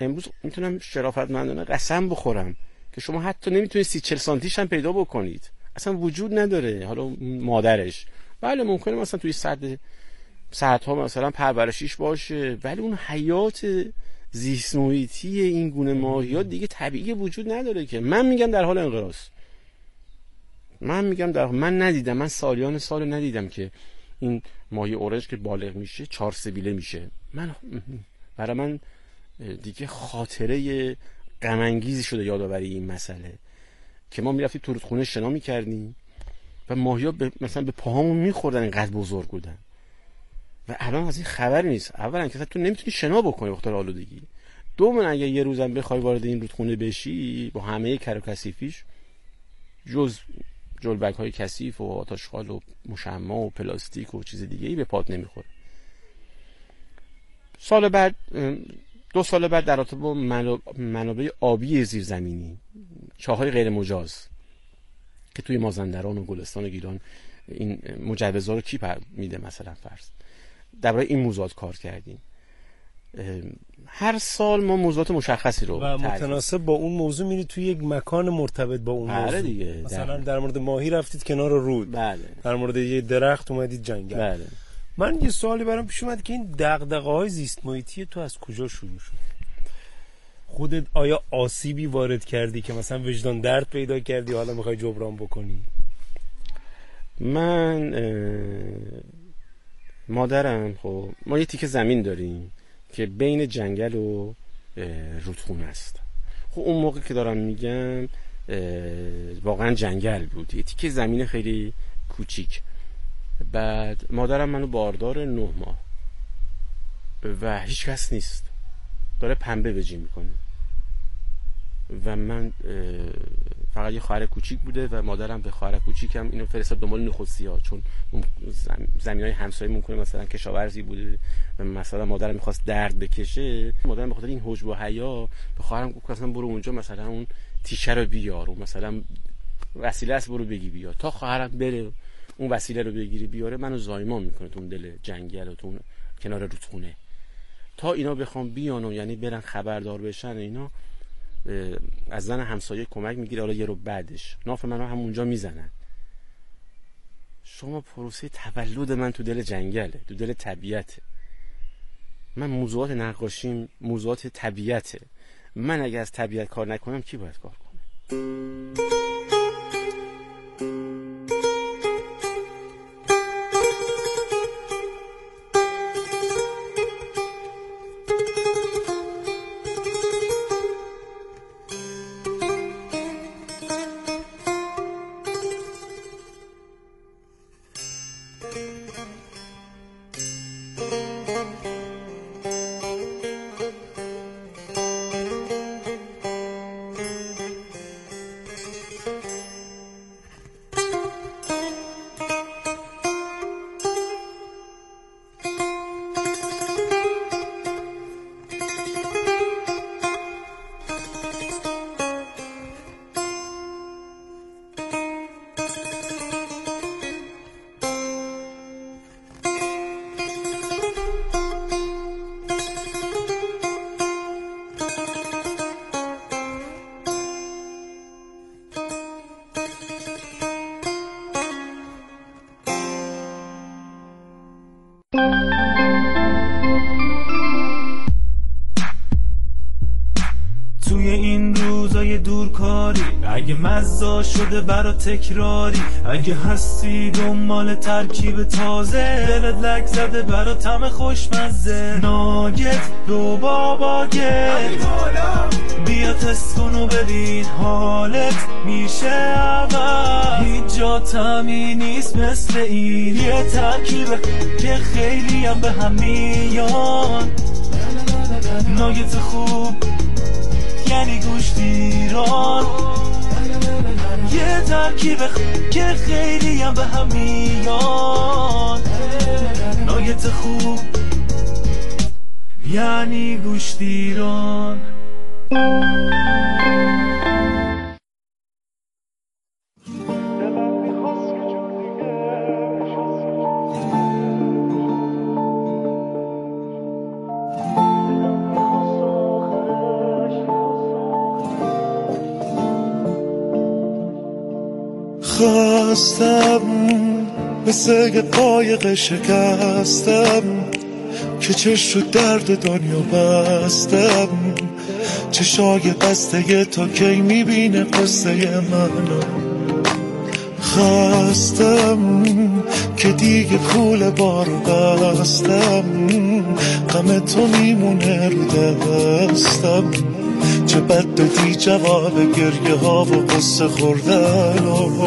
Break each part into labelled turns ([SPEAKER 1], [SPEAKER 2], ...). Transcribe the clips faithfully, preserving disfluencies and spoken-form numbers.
[SPEAKER 1] امروز میتونم شرافتمندانه قسم بخورم که شما حتی نمیتونید سی چل سانتیش هم پیدا بکنید، اصلا وجود نداره. حالا مادرش بله ممکنه مثلا توی صد ساعت ها مثلا پرورشیش باشه، ولی اون حیات زیست محیطی این گونه ماهیات دیگه طبیعی وجود نداره که. من میگم در حال انقراض. من میگم در من ندیدم، من سالیان سال ندیدم که این ماهی اورنج که بالغ میشه چهار سبیله میشه. من برای من دیگه خاطره غم انگیزی شده یادآوری این مسئله که ما میرفتیم تو رودخونه شنا میکردیم و ماهی‌ها مثلا به پاهامون میخوردن، اینقدر بزرگ بودن. و الان از این خبری نیست. اولا که تو نمیتونی شنا بکنی به خاطر آلودگی. دوم اگه یه روزم بخوای وارد این رودخونه بشی با همه کر و کثیفیش، جز جلبک‌های کثیف و آتشخال و مشمع و پلاستیک و چیز دیگه‌ای به پات نمیخوره. سال بعد دو سال بعد در رابطه با منابع آبی زیرزمینی، چاه‌های غیر مجاز که توی مازندران و گلستان و گیلان این مجوزها رو کی میده مثلا فرض، درباره این موضوعات کار کردیم. هر سال ما موضوعات مشخصی رو
[SPEAKER 2] و متناسب با اون موضوع میرید توی یک مکان مرتبط با اون موضوع.
[SPEAKER 1] بله دیگه.
[SPEAKER 2] مثلا در مورد ماهی رفتید کنار رود.
[SPEAKER 1] بله.
[SPEAKER 2] در مورد یه درخت اومدید جنگل.
[SPEAKER 1] بله.
[SPEAKER 2] من یه سوالی برام پیش اومد که این دغدغه‌های زیست محیطی تو از کجا شروع شد؟ خودت آیا آسیبی وارد کردی که مثلا وجدان درد پیدا کردی حالا میخوای جبران بکنی؟
[SPEAKER 1] من مادرم، خب ما یه تیکه زمین داریم که بین جنگل و رودخونه است. خب اون موقع که دارم میگم واقعا جنگل بود، یه تیکه زمین خیلی کوچیک. بعد مادرم منو باردار نه ماه و هیچ کس نیست، داره پنبه بجی میکنه و من فقط یه خواهر کوچیک بوده و مادرم به خواهر کوچیکم اینو فرستاد دنبال نخودسی‌ها، چون زمینای همسایه ممکنه مثلا کشاورزی بوده و مثلا مادرم میخواست درد بکشه. مادرم به خاطر این حجب و حیا به خواهرم گفت مثلا برو اونجا مثلا اون تیشه رو بیار و مثلا وسیله است برو بگی بیار. تا خواهرم بره اون وسیله رو بگیری بیاره منو زایمان میکنه تو اون دل جنگل و تو اون کنار رودخونه. تا اینا بخوام بیان و یعنی برن خبردار بشن اینا، از زن همسایه کمک میگیره. حالا یه رو بعدش ناف منو همونجا میزنن. شما پروسه تولد من تو دل جنگله، تو دل طبیعته. من موضوعات نقاشیم موضوعات طبیعته. من اگه از طبیعت کار نکنم کی باید کار کنه؟
[SPEAKER 3] توی این روزای دورکاری اگه مزه شده برا تکراری، اگه هستی دنبال ترکیب تازه، دلت لک زده برا طعم خوشمزه، ناگت دو باباگت بیا تست کن و ببین حالت میشه اول. هیچ جا طعمی نیست مثل این، یه ترکیبه که خیلی هم به هم میان. ناگت خوب یعنی گوشتیران، یه ترکیب که خیلی هم به هم میان. ناگت خوب یعنی گوشتیران. خواستم مثل یه قایق شکستم که چش رو درد دنیا بستم، چشای بسته تا کی میبینه قصه منو. خواستم که دیگه کوله بارو بستم، غم تو میمونه رو دستم، چه بد دادی جواب گریه ها و قصه خوردن.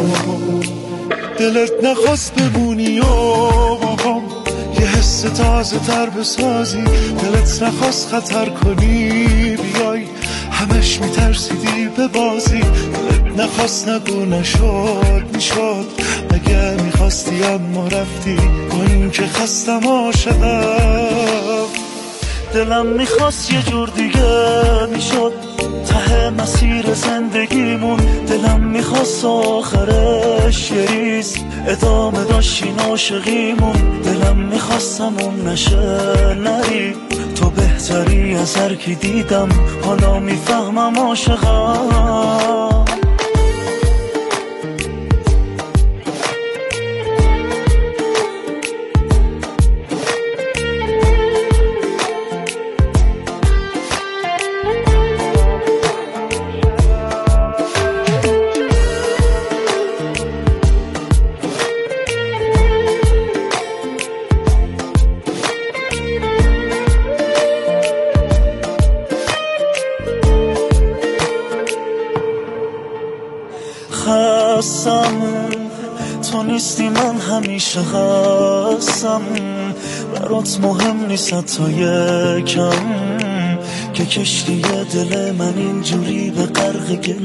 [SPEAKER 3] دلت نخواست بمونی و بابام یه حس تازه تر بسازی، دلت نخواست خطر کنی بیای، همش میترسیدی به بازی، دلت نخواست نگو نشد میشد، اگه میخواستی اما رفتی، با این که خستم عاشقم. دلم میخواست یه جور دیگه میشد ته مسیر زندگیمون، دلم میخواست آخرش یه ریز ادامه داشتین عاشقیمون، دلم میخواستمون نشه نری، تو بهتری از هر کی دیدم، حالا میفهمم عاشقم. خستم تو نیستی من همیشه هستم، برات مهم نیست تا یکم که کشتی دل من اینجوری به غرق گل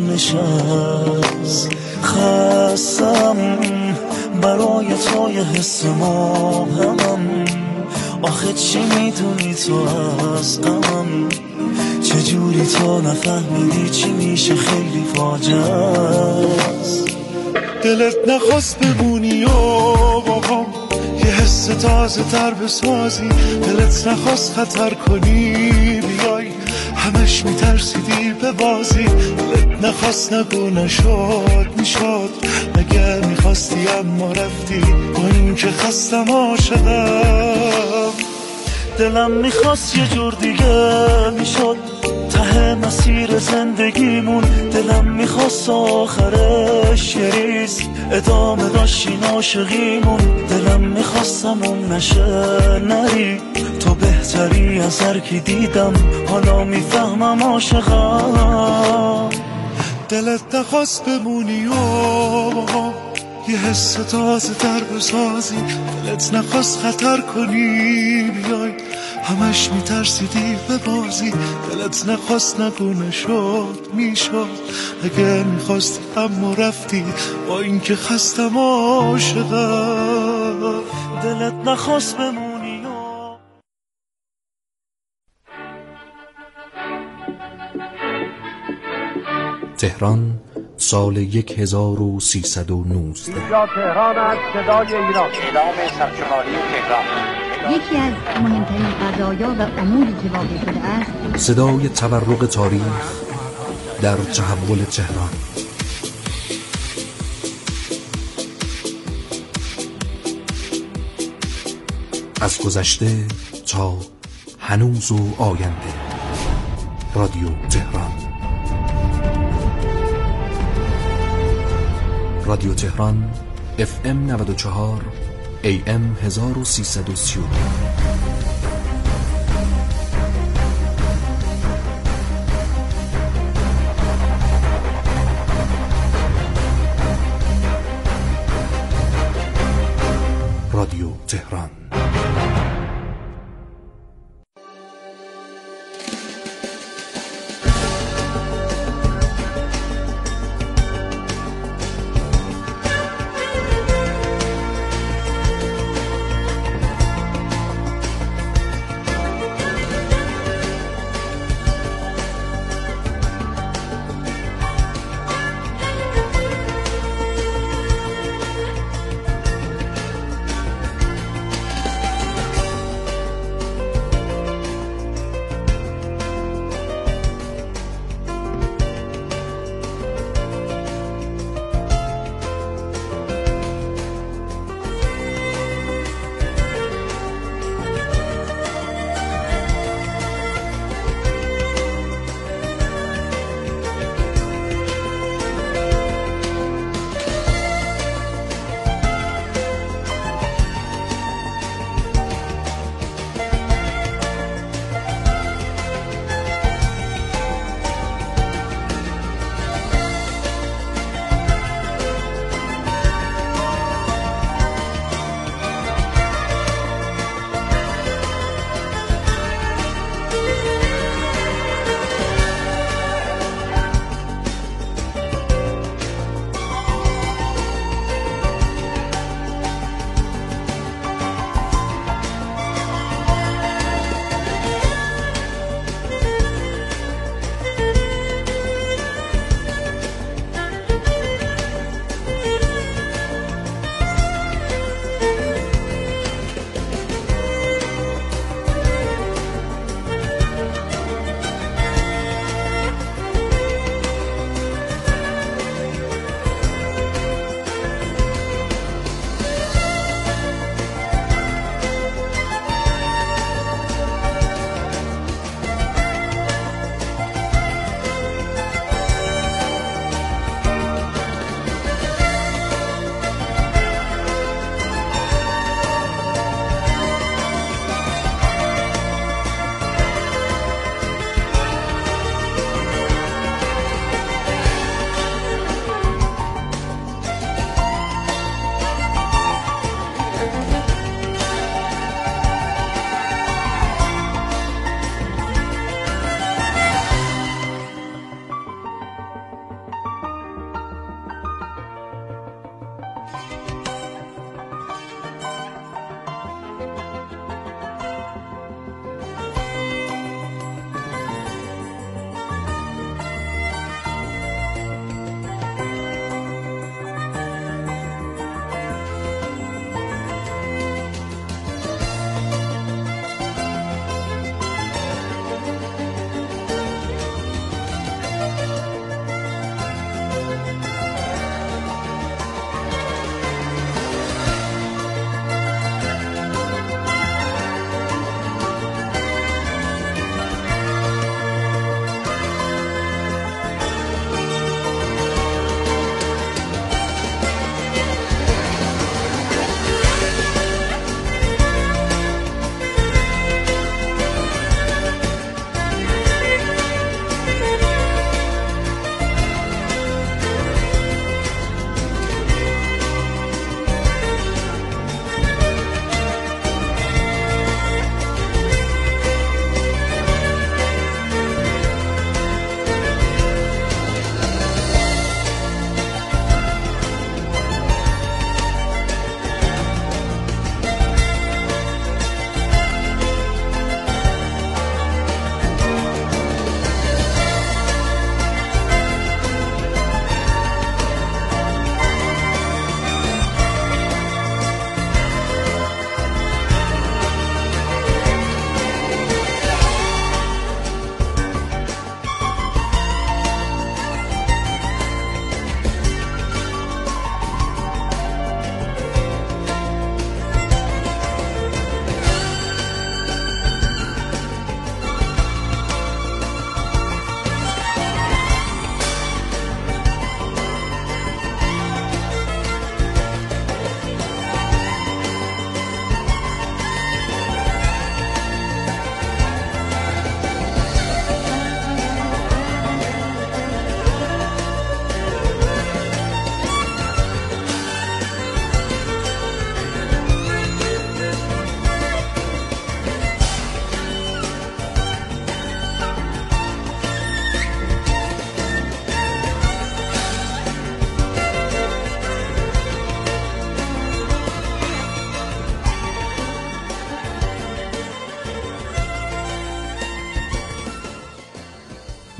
[SPEAKER 3] نشست. خستم برای تو یه حس مبهمم، آخه چی میدونی تو از غمم، چجوری تو نفهمیدی چی میشه خیلی فاجعه است. دلت نخواست بمونی و بابام یه حس تازه تر بسازی، دلت نخواست خطر کنی بیای، همش میترسیدی به بازی، دلت نخواست نگو نشد میشد، اگه میخواستی اما رفتی، با این که خستم عاشقم. دلم میخواست یه جور دیگه میشد ته مسیر زندگیمون، دلم میخواست آخرش یه ریز ادامه داشتین عاشقیمون، دلم میخواستمون نشه نری، تو بهتری از هر کی دیدم، حالا میفهمم عاشقم. دلت نخواست بمونی و یه حس تازه تر بسازی، دلت نخواست خطر کنی بیای، همش میترسیدی به بازی، دلت نخواست نگو نشد میشد، اگه میخواستی اما رفتی، با این که خستم عاشقم. دلت نخواست بمونی و
[SPEAKER 4] تهران سال یک هزار و سیصد و نوزده.
[SPEAKER 5] اینجا تهران است، صدای ایران. اعلام سرشماری تهران.
[SPEAKER 6] یکی از مهمترین قضایا و اموری که واقع شده است،
[SPEAKER 4] صدای تورق تاریخ در تحول تهران. از گذشته تا هنوز و آینده. رادیو تهران. رادیو تهران اف ام نود و چهار ای ام هزار و سیصد و سی و دو. رادیو تهران.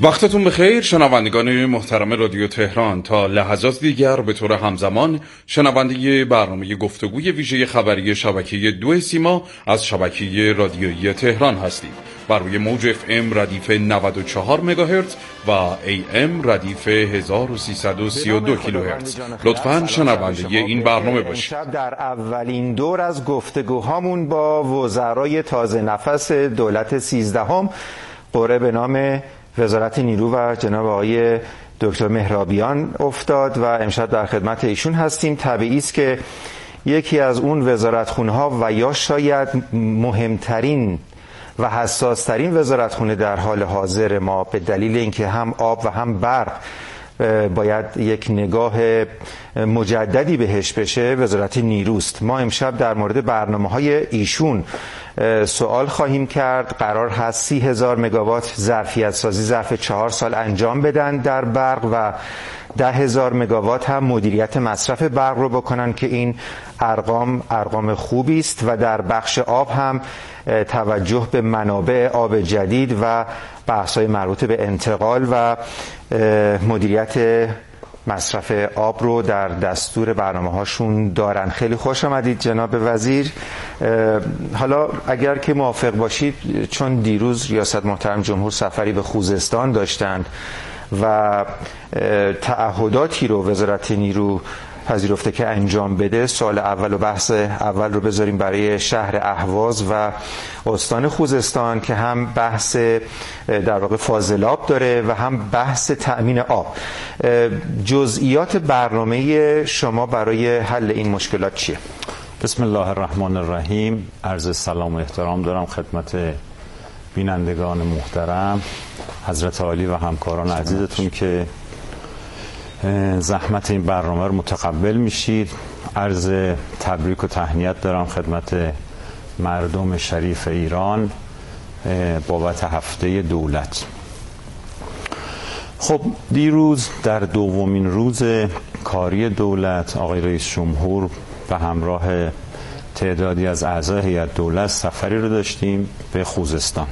[SPEAKER 7] وقتتون بخیر شنوندگان محترم رادیو تهران. تا لحظات دیگر به طور همزمان شنونده برنامه گفتگوی ویژه خبری شبکه دو سیما از شبکه رادیویی تهران هستید. بر روی موج اف ام ردیف نود و چهار مگاهرتز و ای ام ردیف هزار و سیصد و سی و دو کیلوهرتز. لطفاً شنونده این برنامه باشید.
[SPEAKER 8] امشب در اولین دور از گفتگوهامون با وزرای تازه نفس دولت سیزدهم قرعه به نام وزارت نیرو و جناب آقای دکتر مهرابیان افتاد و امشب در خدمت ایشون هستیم. طبیعی است که یکی از اون وزارتخونه‌ها و یا شاید مهمترین و حساسترین وزارتخونه در حال حاضر ما به دلیل اینکه هم آب و هم برق باید یک نگاه مجددی بهش بشه، وزارت نیروست. ما امشب در مورد برنامه‌های ایشون سوال خواهیم کرد. قرار هست سی هزار مگاوات ظرفیت سازی ظرف چهار سال انجام بدن در برق و ده هزار مگاوات هم مدیریت مصرف برق رو بکنن که این ارقام ارقام خوبی است و در بخش آب هم توجه به منابع آب جدید و بحث‌های مربوط به انتقال و مدیریت مصرف آب رو در دستور برنامه‌هاشون دارن. خیلی خوش آمدید جناب وزیر. حالا اگر که موافق باشید، چون دیروز ریاست محترم جمهور سفری به خوزستان داشتند و تعهداتی رو وزارت نیرو پذیرفته که انجام بده، سوال اول و بحث اول رو بذاریم برای شهر اهواز و استان خوزستان که هم بحث در واقع فاضلاب داره و هم بحث تأمین آب. جزئیات برنامه شما برای حل این مشکلات چیه؟
[SPEAKER 9] بسم الله الرحمن الرحیم. عرض سلام و احترام دارم خدمت بینندگان محترم، حضرت عالی و همکاران عزیزتون که زحمت این برنامه رو متقبل میشید. عرض تبریک و تهنیت دارم خدمت مردم شریف ایران بابت هفته دولت. خب دیروز در دومین روز کاری دولت آقای رئیس جمهور به همراه تعدادی از اعضای هیئت دولت سفری رو داشتیم به خوزستان.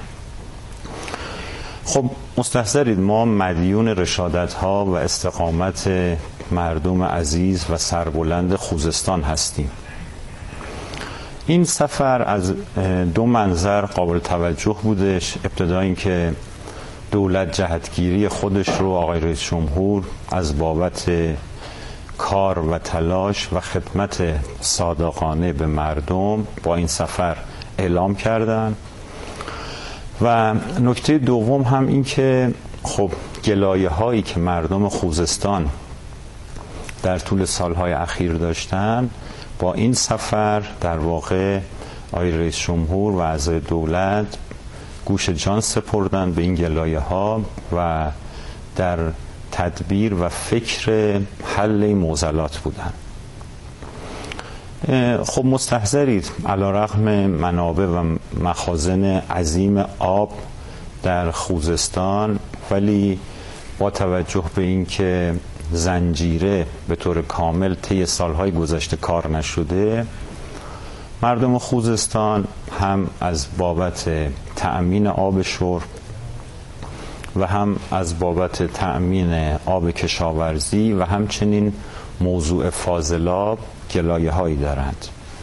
[SPEAKER 9] خب مستحضرید ما مدیون رشادت ها و استقامت مردم عزیز و سربلند خوزستان هستیم. این سفر از دو منظر قابل توجه بودش. ابتدا این که دولت جهتگیری خودش رو آقای رئیس جمهور از بابت کار و تلاش و خدمت صادقانه به مردم با این سفر اعلام کردند. و نکته دوم هم این که خب گلایه هایی که مردم خوزستان در طول سالهای اخیر داشتن با این سفر در واقع آقای رئیس جمهور و اعضای دولت گوش جان سپردن به این گلایه ها و در تدبیر و فکر حل این معضلات بودن. خب مستحضرید علیرغم منابع و مخازن عظیم آب در خوزستان، ولی با توجه به اینکه زنجیره به طور کامل طی سالهای گذشته کار نشده، مردم خوزستان هم از بابت تأمین آب شرب و هم از بابت تأمین آب کشاورزی و همچنین موضوع فاضلاب گلایه هایی دارند.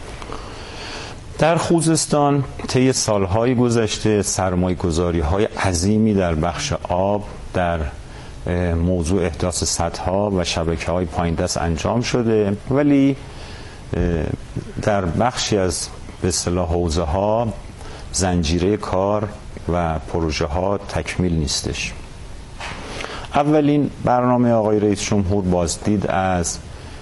[SPEAKER 9] در خوزستان طی سالهای گذشته سرمایه گذاری های عظیمی در بخش آب در موضوع احداث سدها و شبکه های پایین دست انجام شده، ولی در بخشی از به اصطلاح حوزه ها زنجیره کار و پروژه ها تکمیل نیستش. اولین برنامه آقای رئیس جمهور بازدید از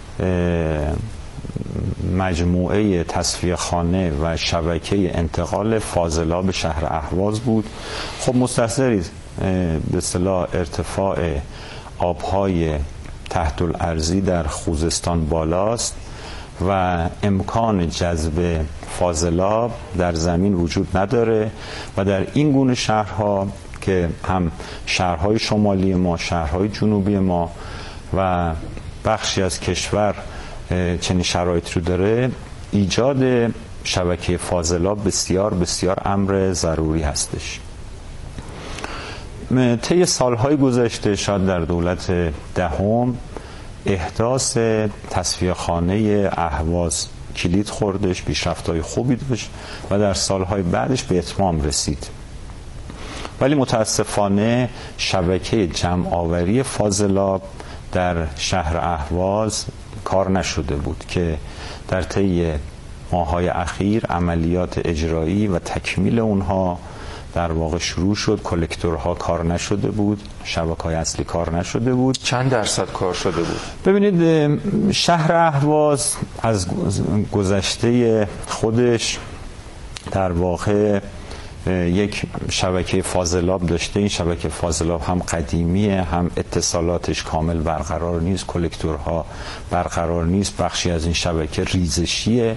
[SPEAKER 9] مجموعه تصفیه خانه و شبکه انتقال فاضلاب شهر اهواز بود. خب مستحضرید به اصطلاح ارتفاع آبهای تحت الارضی در خوزستان بالاست و امکان جذب فاضلاب در زمین وجود نداره و در این گونه شهرها که هم شهرهای شمالی ما، شهرهای جنوبی ما و بخشی از کشور چنین شرایط رو داره، ایجاد شبکه فاضلاب بسیار بسیار امر ضروری هستش. طی سالهای گذشته شاید در دولت دهم احداث تصفیه خانه اهواز کلید خوردش، پیشرفت‌های خوبی داشت و در سالهای بعدش به اتمام رسید. ولی متاسفانه شبکه جمع آوری فاضلاب در شهر اهواز کار نشده بود که در طی ماه‌های اخیر عملیات اجرایی و تکمیل اونها در واقع شروع شد. کلکتورها کار نشده بود، شبکه‌های اصلی کار نشده بود.
[SPEAKER 8] چند درصد کار شده بود؟
[SPEAKER 9] ببینید شهر اهواز از گذشته خودش در واقع یک شبکه فاضلاب داشته. این شبکه فاضلاب هم قدیمیه، هم اتصالاتش کامل برقرار نیست، کلکتورها برقرار نیست، بخشی از این شبکه ریزشیه.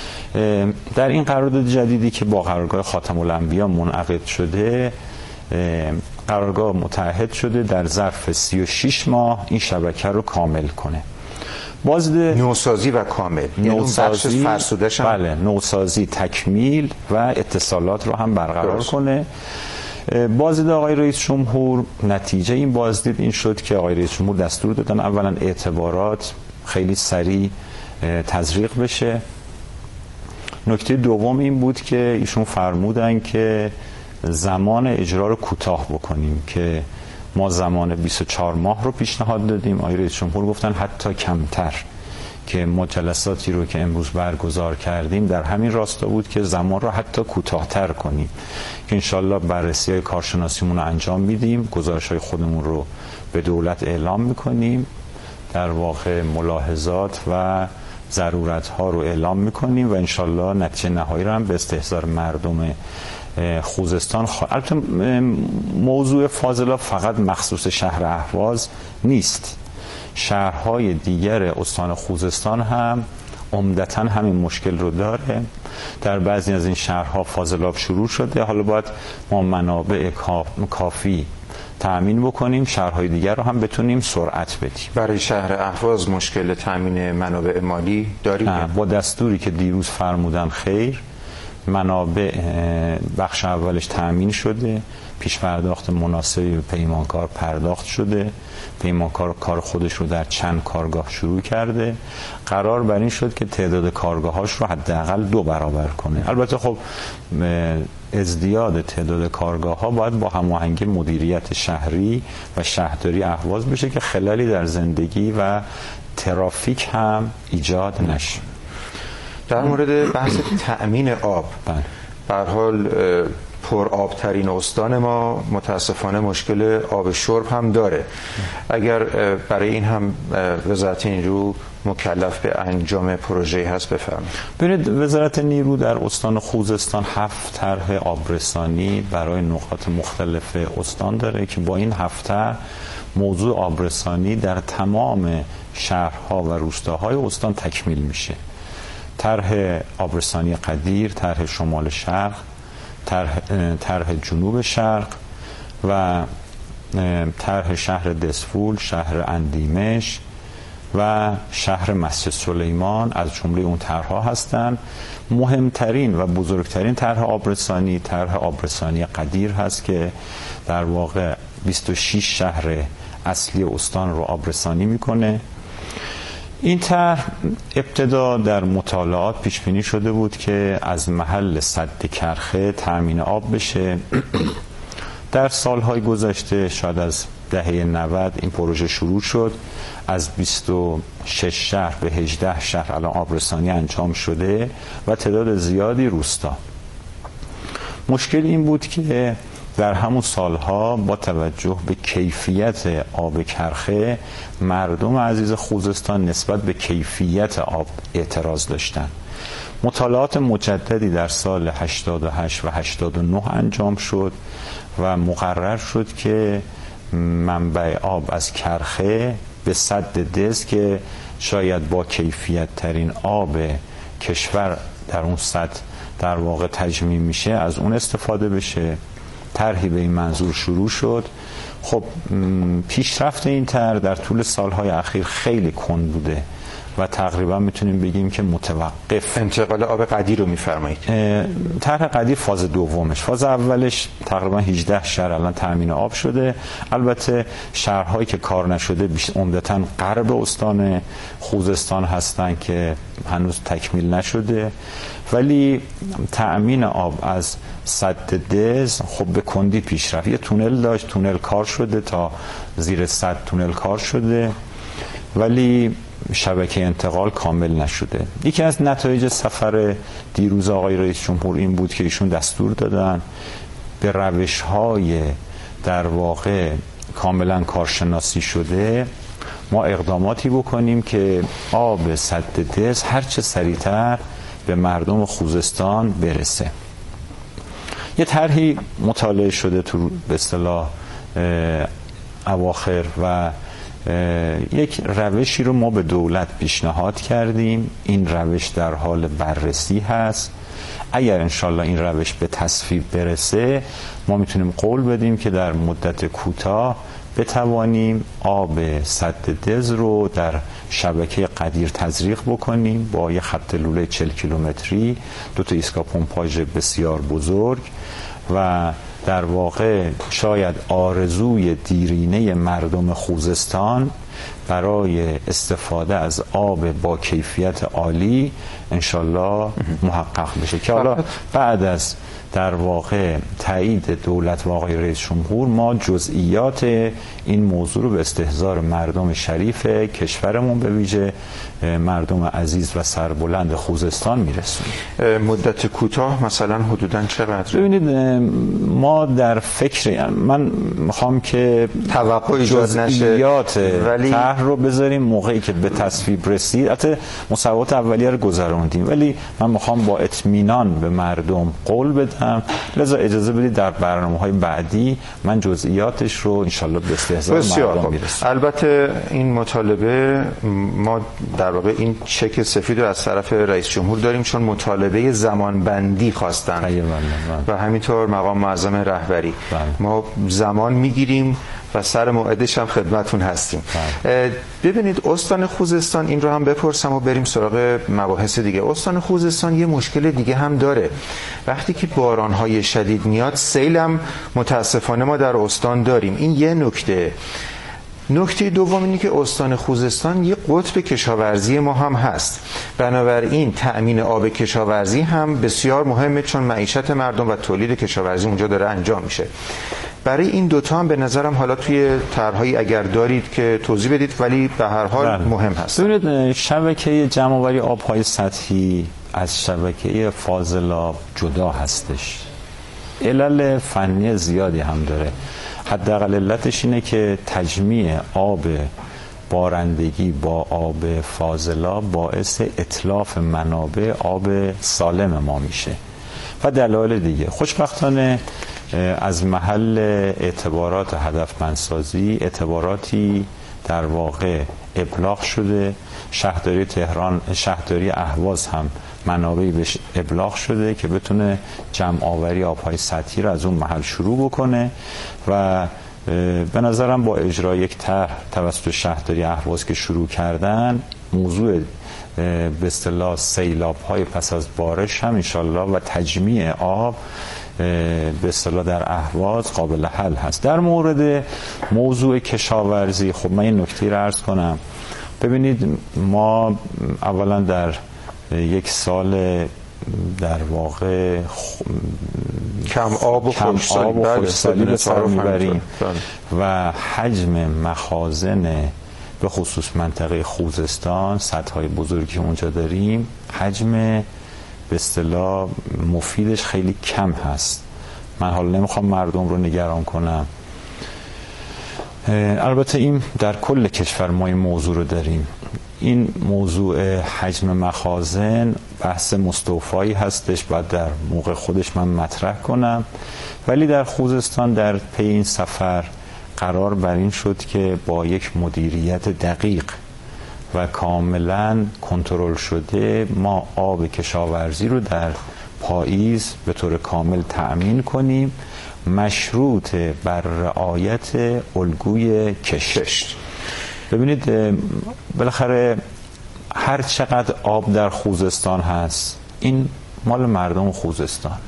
[SPEAKER 9] در این قرارداد جدیدی که با قرارگاه خاتم الانبیا منعقد شده، قرارگاه متعهد شده در ظرف سی و شش ماه این شبکه رو کامل کنه. بازدید
[SPEAKER 8] نوسازی و کامل،
[SPEAKER 9] نوسازی،
[SPEAKER 8] فرسودش هم
[SPEAKER 9] بله، نوسازی تکمیل و اتصالات رو هم برقرار درست. کنه. بازدید آقای رئیس جمهور، نتیجه این بازدید این شد که آقای رئیس جمهور دستور دادن اولا اعتبارات خیلی سریع تزریق بشه. نکته دوم این بود که ایشون فرمودن که زمان اجرا رو کوتاه بکنیم که ما زمان بیست و چهار ماه رو پیشنهاد دادیم. آقای رئیس جمهور گفتن حتی کمتر، که ما جلساتی رو که امروز برگزار کردیم در همین راستا بود که زمان رو حتی کوتاه‌تر کنیم که انشالله بررسی‌های کارشناسیمون رو انجام میدیم، گزارش‌های خودمون رو به دولت اعلام میکنیم، در واقع ملاحظات و ضرورت‌ها رو اعلام میکنیم و انشالله نتیجه نهایی رو هم به استحضار مردم خوزستان خواهد. البته موضوع فاضلاب فقط مخصوص شهر اهواز نیست، شهرهای دیگر استان خوزستان هم عمدتاً همین مشکل رو داره. در بعضی از این شهرها فاضلاب شروع شده، حالا باید ما منابع کافی تأمین بکنیم، شهرهای دیگر رو هم بتونیم سرعت بدیم.
[SPEAKER 8] برای شهر اهواز مشکل تأمین منابع مالی دارید؟
[SPEAKER 9] با دستوری که دیروز فرمودن خیر، منابع بخش اولش تأمین شده، پیش پرداخت مناسبی به پیمانکار پرداخت شده، پیمانکار کار خودش رو در چند کارگاه شروع کرده، قرار بر این شد که تعداد کارگاهاش رو حداقل دو برابر کنه. البته خب ازدیاد تعداد کارگاه ها باید با هماهنگی مدیریت شهری و شهرداری اهواز بشه که خلالی در زندگی و ترافیک هم ایجاد نشه.
[SPEAKER 8] در مورد بحث تأمین آب، به هر حال پر آبترین استان ما متاسفانه مشکل آب شرب هم داره. اگر برای این هم وزارت نیرو مکلف به انجام پروژه هست بفرمایید.
[SPEAKER 9] ببینید وزارت نیرو در استان خوزستان هفت طرح آبرسانی برای نقاط مختلف استان داره که با این هفت طرح موضوع آبرسانی در تمام شهرها و روستاهای استان تکمیل میشه. طرح آبرسانی قدیر، طرح شمال شرق، طرح طرح جنوب شرق و طرح شهر دسفول، شهر اندیمش و شهر مسجد سلیمان از جمله اون طرح‌ها هستند. مهمترین و بزرگترین طرح آبرسانی طرح آبرسانی قدیر هست که در واقع بیست و شش شهر اصلی استان رو آبرسانی میکنه. این طرح ابتدا در مطالعات پیش بینی شده بود که از محل سد کرخه تأمین آب بشه. در سالهای گذشته شاید از دهه نود این پروژه شروع شد، از بیست و شش شهر به هجده شهر الان آبرسانی انجام شده و تعداد زیادی روستا. مشکل این بود که در همون سالها با توجه به کیفیت آب کرخه مردم عزیز خوزستان نسبت به کیفیت آب اعتراض داشتند. مطالعات مجددی در سال هشتاد و هشت و هشتاد و نه انجام شد و مقرر شد که منبع آب از کرخه به سد دز که شاید با کیفیت ترین آب کشور در اون سد در واقع تجمیع میشه، از اون استفاده بشه. طرحی به این منظور شروع شد. خب پیشرفت این طرح در طول سالهای اخیر خیلی کند بوده و تقریبا میتونیم بگیم که متوقف.
[SPEAKER 8] انتقال آب قدیر رو میفرمایید؟
[SPEAKER 9] طرح قدیر فاز دومش، فاز اولش تقریبا هجده شهر الان تامین آب شده. البته شهرهایی که کار نشده عمدتاً غرب استان خوزستان هستن که هنوز تکمیل نشده، ولی تأمین آب از سد دز خب به کندی پیش رفت. یه تونل داشت، تونل کار شده، تا زیر سد تونل کار شده، ولی شبکه انتقال کامل نشده. یکی از نتایج سفر دیروز آقای رئیس جمهور این بود که ایشون دستور دادن به روش‌های در واقع کاملا کارشناسی شده ما اقداماتی بکنیم که آب سد دز هرچه سریعتر به مردم خوزستان برسه. یه طرحی مطالعه شده تو به اصطلاح اواخر و یک روشی رو ما به دولت پیشنهاد کردیم. این روش در حال بررسی هست. اگر انشالله این روش به تصویب برسه ما میتونیم قول بدیم که در مدت کوتاه بتوانیم آب سد دز رو در شبکه قدیر تزریق بکنیم با یه خط لوله چهل کیلومتری، دو تا ایستگاه پمپاژ بسیار بزرگ و در واقع شاید آرزوی دیرینه مردم خوزستان برای استفاده از آب با کیفیت عالی انشالله محقق بشه که حالا بعد از در واقع تایید دولت و آقای رئیس جمهور ما جزئیات این موضوع رو به استحضار مردم شریف کشورمون به ویژه مردم عزیز و سربلند خوزستان میرسونیم.
[SPEAKER 8] مدت کوتاه مثلا حدوداً چقدر؟
[SPEAKER 9] ببینید ما در فکر من میخوام که
[SPEAKER 8] توقع ایجاد نشه
[SPEAKER 9] ولی طرح رو بذاریم موقعی که به تصویب رسید. البته مصوبات اولیه رو گذروندیم ولی من میخوام با اطمینان به مردم قول بدم، لذا اجازه بدید در برنامه‌های بعدی من جزئیاتش رو انشالله به استحضار مردم میرسونم.
[SPEAKER 8] البته این مطالبه ما در واقع این چک سفید رو از طرف رئیس جمهور داریم چون مطالبه زمانبندی خواستن و همینطور مقام معظم رهبری. ما زمان میگیریم و سر موعدش هم خدمتون هستیم. ببینید استان خوزستان، این رو هم بپرسم و بریم سراغ مباحث دیگه. استان خوزستان یه مشکل دیگه هم داره. وقتی که بارانهای شدید میاد سیل هم متاسفانه ما در استان داریم. این یه نکته. نکته دوم اینه که استان خوزستان یه قطب کشاورزی ما هم هست، بنابراین تأمین آب کشاورزی هم بسیار مهمه چون معیشت مردم و تولید کشاورزی اونجا داره انجام میشه. برای این دوتا هم به نظرم حالا توی طرح‌هایی اگر دارید که توضیح بدید، ولی به هر حال بله. مهم هست.
[SPEAKER 9] ببینید شبکه جمع‌آوری آب‌های سطحی از شبکه فاضلاب جدا هستش. علل فنی زیادی هم داره. حداقل علتش اینه که تجمیع آب بارندگی با آب فاضلاب باعث اتلاف منابع آب سالم ما میشه و دلایل دیگه. خوشبختانه از محل اعتبارات هدفمندسازی اعتباراتی در واقع ابلاغ شده. شهرداری تهران، شهرداری اهواز هم منابعی بهش ابلاغ شده که بتونه جمع آوری آبهای سطحی رو از اون محل شروع بکنه و به نظرم با اجرای یک طرح توسط شهرداری اهواز که شروع کردن موضوع به اصطلاح سیلاب‌های پس از بارش هم انشالله و تجمیع آب به اصطلاح در اهواز قابل حل هست. در مورد موضوع کشاورزی خب من این نکته رو عرض کنم. ببینید ما اولا در یک سال در واقع
[SPEAKER 8] کم آب و
[SPEAKER 9] خشکسالی به سر میبریم و حجم مخازن به خصوص منطقه خوزستان سدهای بزرگی اونجا داریم حجم به اصطلاح مفیدش خیلی کم هست. من حالا نمیخوام مردم رو نگران کنم. البته این در کل کشور ما این موضوع رو داریم. این موضوع حجم مخازن بحث مستوفایی هستش، باید در موقع خودش من مطرح کنم، ولی در خوزستان در پی این سفر قرار بر این شد که با یک مدیریت دقیق و کاملا کنترل شده ما آب کشاورزی رو در پاییز به طور کامل تأمین کنیم، مشروط بر رعایت الگوی کشت. ببینید بالاخره هر چقدر آب در خوزستان هست این مال مردم خوزستان.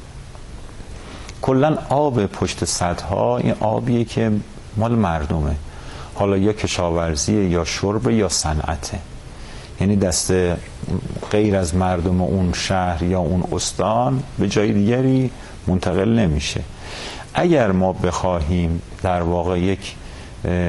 [SPEAKER 9] کلا آب پشت سدها این آبیه که مال مردمه، حالا یا کشاورزیه یا شرب یا صنعته، یعنی دست غیر از مردم اون شهر یا اون استان به جای دیگری منتقل نمیشه. اگر ما بخواهیم در واقع یک